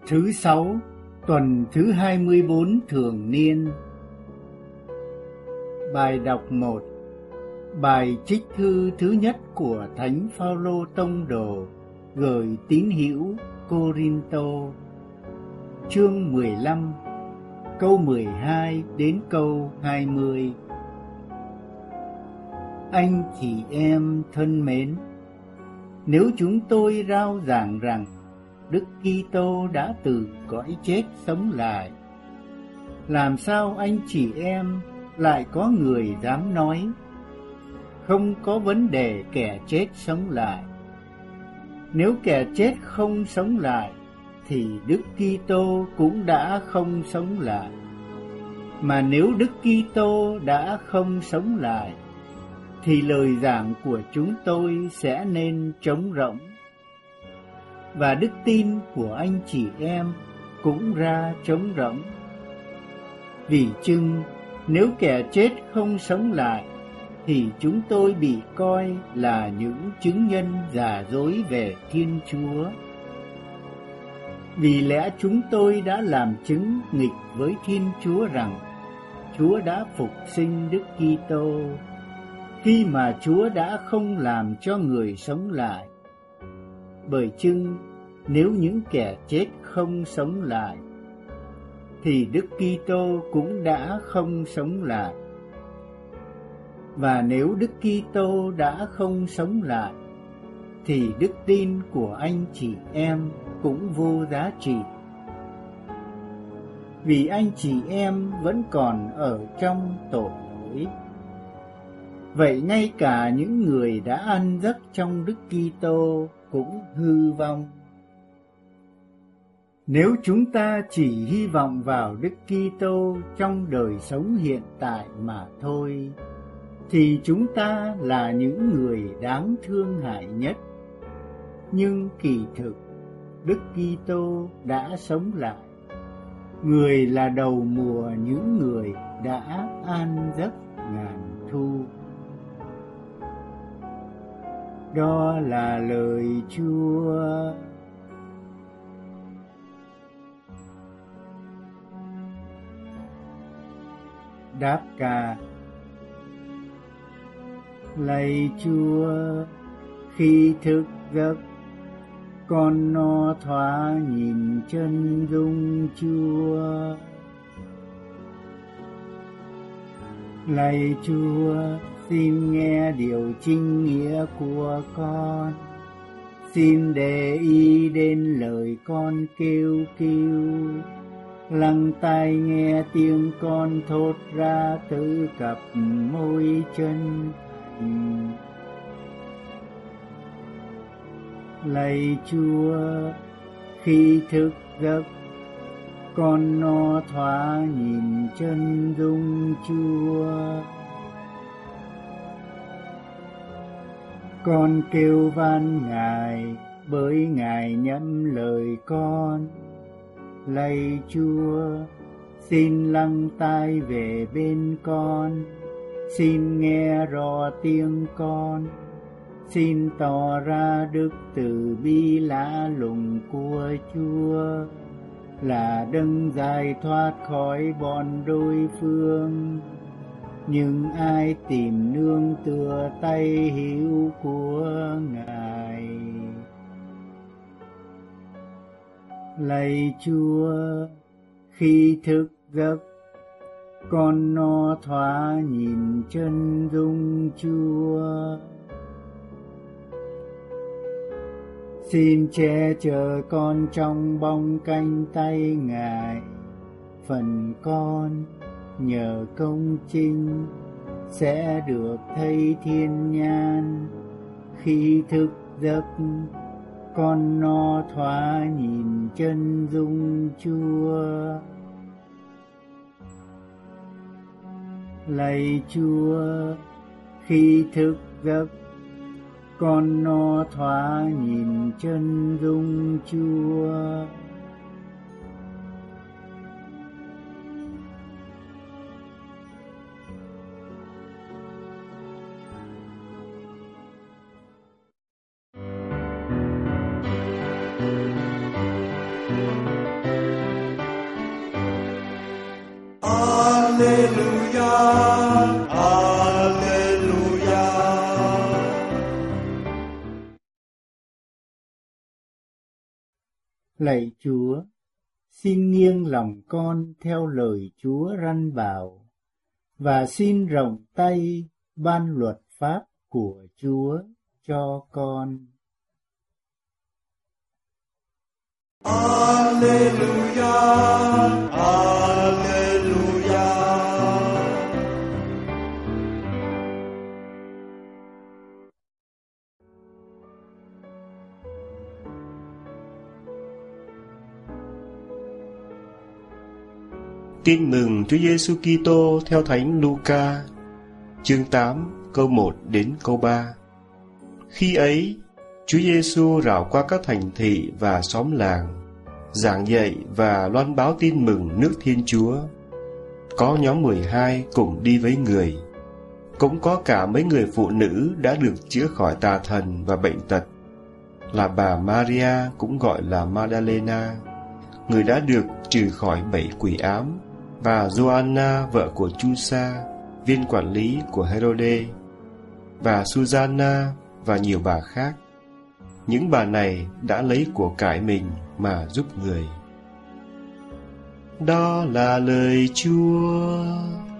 Thứ sáu, tuần thứ 24 thường niên. Bài đọc 1. Bài trích thư thứ nhất của Thánh Phaolô Tông Đồ gửi tín hữu Cô-rin-tô, chương 15, câu 12 đến câu 20. Anh chị em thân mến, nếu chúng tôi rao giảng rằng Đức Kitô đã từ cõi chết sống lại, làm sao anh chị em lại có người dám nói không có vấn đề kẻ chết sống lại? Nếu kẻ chết không sống lại thì Đức Kitô cũng đã không sống lại. Mà nếu Đức Kitô đã không sống lại thì lời giảng của chúng tôi sẽ nên trống rỗng, và đức tin của anh chị em cũng ra trống rỗng. Vì chưng nếu kẻ chết không sống lại thì chúng tôi bị coi là những chứng nhân giả dối về Thiên Chúa. Vì lẽ chúng tôi đã làm chứng nghịch với Thiên Chúa rằng Chúa đã phục sinh Đức Kitô, khi mà Chúa đã không làm cho người sống lại. Bởi chưng nếu những kẻ chết không sống lại thì Đức Kitô cũng đã không sống lại. Và nếu Đức Kitô đã không sống lại thì đức tin của anh chị em cũng vô giá trị. Vì anh chị em vẫn còn ở trong tội lỗi. Vậy ngay cả những người đã ăn giấc trong Đức Kitô cũng hư vong. Nếu chúng ta chỉ hy vọng vào Đức Kitô trong đời sống hiện tại mà thôi, thì chúng ta là những người đáng thương hại nhất. Nhưng kỳ thực, Đức Kitô đã sống lại. Người là đầu mùa những người đã an giấc ngàn thu. Đó là lời Chúa. Đáp ca. Lạy Chúa, khi thức giấc, con no thoáng nhìn chân dung Chúa. Lạy Chúa, xin nghe điều chính nghĩa của con. Xin để ý đến lời con kêu cứu. Lắng tai nghe tiếng con thốt ra từ cặp môi chân. Lạy Chúa, khi thức giấc, con no thoáng nhìn chân dung Chúa. Con kêu van Ngài bởi Ngài nhậm lời con. Lạy Chúa, xin lắng tai về bên con. Xin nghe rõ tiếng con. Xin tỏ ra đức từ bi lạ lùng của Chúa, là đấng giải thoát khỏi bọn đối phương. Nhưng ai tìm nương tựa tay hữu của Ngài. Lạy Chúa, khi thức giấc, con no thoáng nhìn chân dung Chúa. Xin che chở con trong bóng cánh tay Ngài. Phần con nhờ công chính sẽ được thấy thiên nhãn. Khi thức giấc, con no thoáng nhìn chân dung Chúa. Lạy Chúa, khi thức giấc, con no thoáng nhìn chân dung Chúa. Alleluia, Alleluia. Lạy Chúa, xin nghiêng lòng con theo lời Chúa răn bảo, và xin rộng tay ban luật pháp của Chúa cho con. Alleluia, Alleluia. Tin mừng Chúa Giêsu Kitô theo Thánh Luca, chương 8, câu 1 đến câu 3. Khi ấy, Chúa Giêsu rảo qua các thành thị và xóm làng, giảng dạy và loan báo tin mừng nước Thiên Chúa. Có nhóm 12 cùng đi với Người. Cũng có cả mấy người phụ nữ đã được chữa khỏi tà thần và bệnh tật, là bà Maria cũng gọi là Magdalena, người đã được trừ khỏi 7 quỷ ám, và Gioanna vợ của Chusa, viên quản lý của Herode, và Susanna và nhiều bà khác. Những bà này đã lấy của cải mình mà giúp người. Đó là lời Chúa.